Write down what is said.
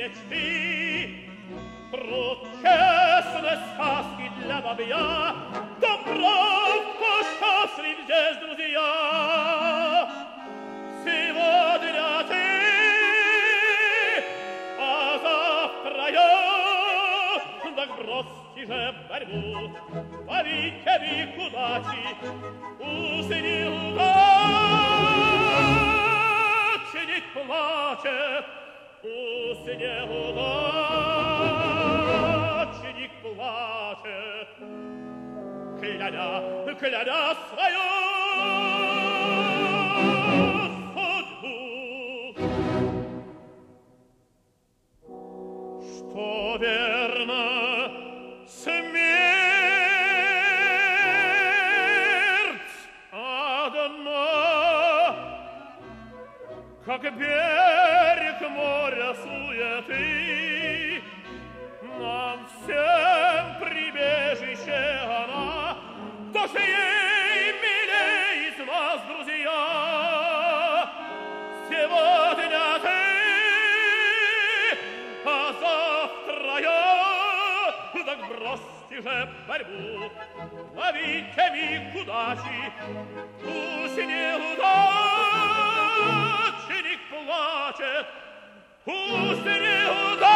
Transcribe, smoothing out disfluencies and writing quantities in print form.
мечты. Про честные сказки для бабья, да правда счастлив здесь, друзья. Сегодня ты, а завтра я, так бросьте же борьбу, ловите век удачи, усни удачи не плачет, усни удачи не плачет, кляня свою судьбу. Что верно, смерть одна, как берег моря суеты, нам всем прибежище она, то же ей милей из нас, друзья. Сегодня ты, а завтра я, так бросьте же борьбу, ловите миг удачи, пусть неудачник плачет, пусть неудачник